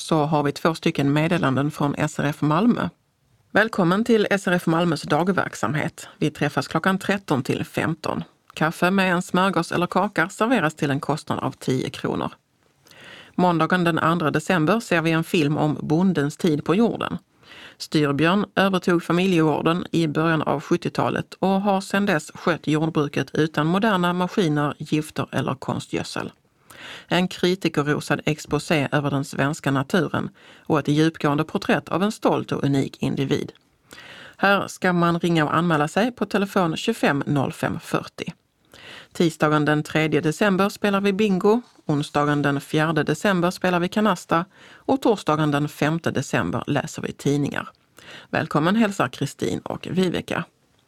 så har vi 2 stycken meddelanden från SRF Malmö. Välkommen till SRF Malmös dagverksamhet. Vi träffas klockan 13 till 15. Kaffe med en smörgås eller kaka serveras till en kostnad av 10 kronor. Måndagen den 2 december ser vi en film om bondens tid på jorden. Styrbjörn övertog familjegården i början av 70-talet och har sedan dess skött jordbruket utan moderna maskiner, gifter eller konstgödsel. En kritikerrosad exposé över den svenska naturen och ett djupgående porträtt av en stolt och unik individ. Här ska man ringa och anmäla sig på telefon 25 05 40. Tisdagen den 3 december spelar vi bingo, onsdagen den 4 december spelar vi kanasta och torsdagen den 5 december läser vi tidningar. Välkommen hälsar Kristin och Viveka.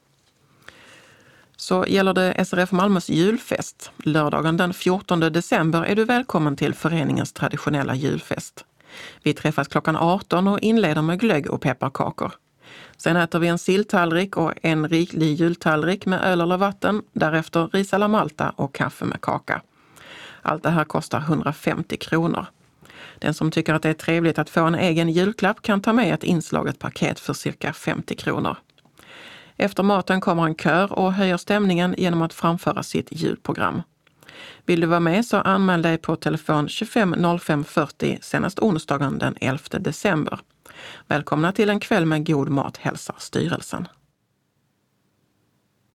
Så gäller det SRF Malmös julfest. Lördagen den 14 december är du välkommen till föreningens traditionella julfest. Vi träffas klockan 18 och inleder med glögg och pepparkakor. Sen äter vi en silltallrik och en riklig jultallrik med öl eller vatten, därefter ris alla malta och kaffe med kaka. Allt det här kostar 150 kronor. Den som tycker att det är trevligt att få en egen julklapp kan ta med ett inslaget paket för cirka 50 kronor. Efter maten kommer en kör och höjer stämningen genom att framföra sitt julprogram. Vill du vara med så anmäl dig på telefon 25 05 40 senast onsdagen den 11 december. Välkomna till en kväll med god mat hälsar styrelsen.